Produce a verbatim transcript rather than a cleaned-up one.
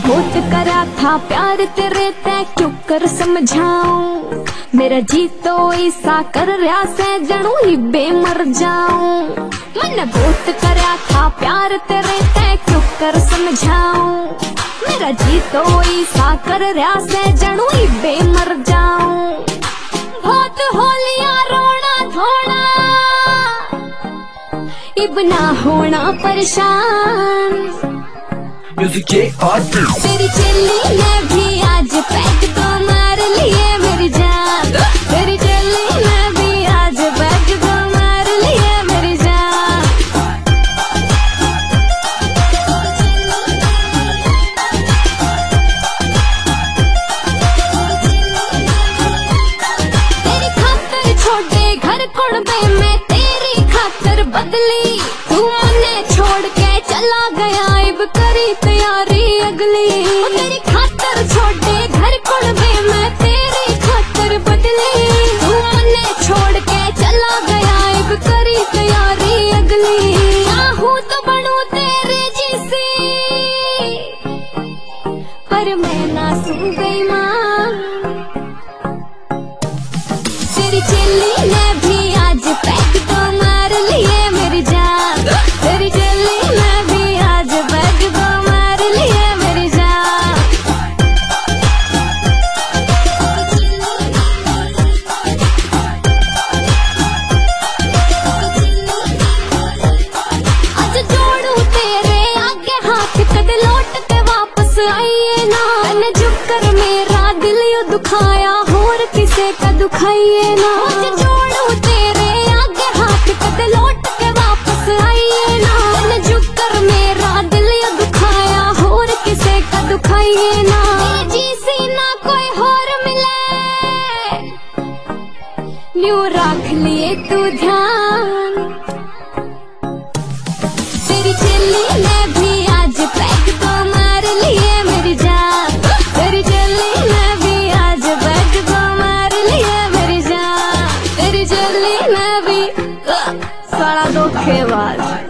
बहुत करा था प्यार तेरे, तै क्यों कर समझाऊं। मेरा जी तो ऐसा कर रहा से जनू ही बेमर जाऊं। मैंने बहुत करा था प्यार तेरे, तै क्यों कर समझाऊं। मेरा जी तो ऐसा कर रहा से जनू ही बेमर जाऊं। बहुत होलिया रोना धोना इब ना होना परेशान। म्यूजिक ये और तेरी चेली ने भी आज पैक तो मार लिए मेरी जान। तेरी चेली ने भी आज पैक तो मार लिए मेरी जान। तेरी खातर छोड़े घर कुड़बे में तेरी खातर बदली। तू मने छोड़ के चला गया इब करी तैयारी अगली। तेरी खातर छोड़े घर कुड़बे में तेरी खातर बदली। तू मने छोड़ के चला गया इब करी तैयारी अगली। चाहूं तो बनूं तेरे जैसी पर मैं ना सुन गई मां। तेरी चेली ने भी आज पैक तो मार लिए मेरी जान। तेरी चेली ने भी आज पैक तो मार लिए मेरी जान। आज जोड़ू तेरे आगे हाथ कद लौट के वापस आइए ना। मैंने झुक कर मेरा दिल यू दुखाया और किसे का दुखाइए ना। आज जोड़ू तेरे आगे हाथ कद लौट के वापस आइए ना। मैंने झुक कर मेरा दिल यू दुखाया और किसे का दुखाइए ना। जी सी ना कोई और मिले न्यू रख लिए तू ध्यान। तेरी चेली ने भी आज पैक तो मार लिए मेरी जान। तेरी चेली ने भी आज पैक तो मार लिए मेरी जान। तेरी चेली ने भी साला धोखेबाज।